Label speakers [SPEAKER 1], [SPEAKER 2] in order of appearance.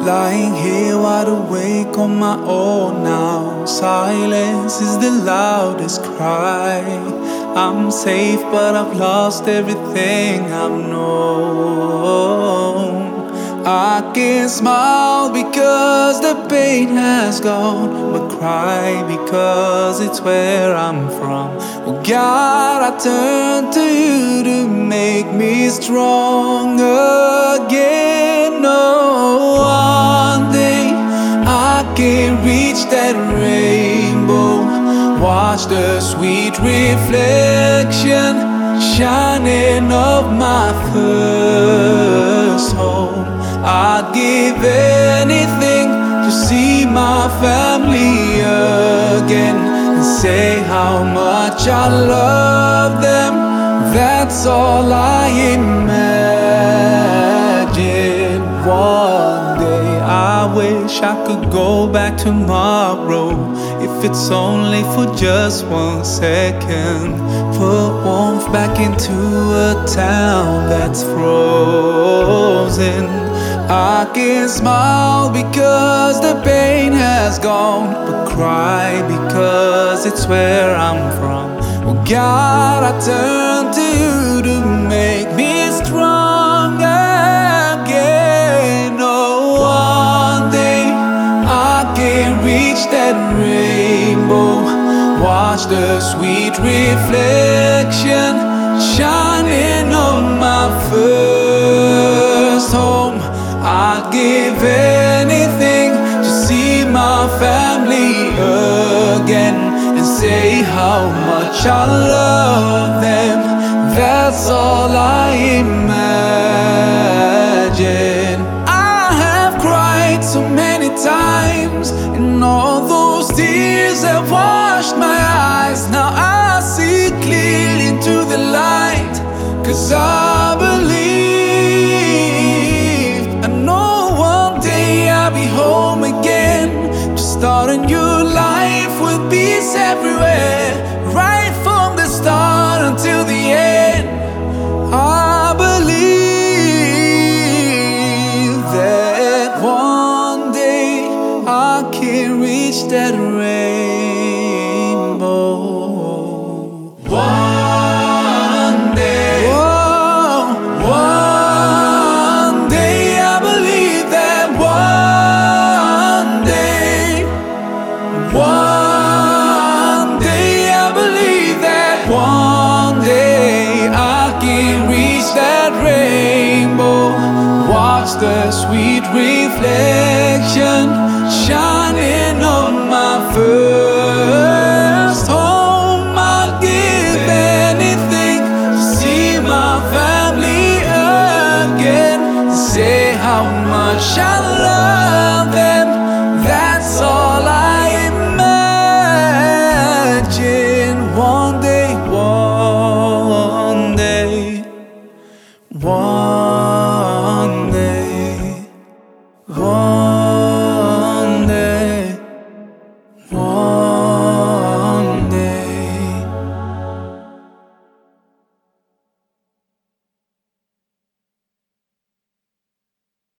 [SPEAKER 1] Lying here wide awake on my own now. Silence is the loudest cry. I'm safe but I've lost everything I've known. I can smile because the pain has gone, but cry because it's where I'm from. Oh God, I turn to you to make me strong again. Oh, one day I can reach that rainbow, watch the sweet reflection shining of my first home. I'd give anything to see my family again and say how much I love them. That's all I imagine. One day I wish I could go back tomorrow, if it's only for just 1 second. Put warmth back into a town that's frozen. I can smile because the pain has gone, but cry because it's where I'm from. Oh God, I turn to you to make me strong again. Oh, one day I can reach that rainbow, watch the sweet reflection shining on my first home. I'd give anything to see my family again and say how much I love them. That's all I imagine. I have cried so many times, and all those tears have washed my eyes. Now I see clearly into the light, 'cause I believe. I'll be home again to start a new life with peace everywhere, right from the start until the end. I believe that one day I can reach that rainbow. One day, one day I believe that one day I believe that one day I can reach that rainbow, watch the sweet reflection shining on my first home. I'd give anything to see my family again and say how much I love them. That's all I imagine. One day, one day, one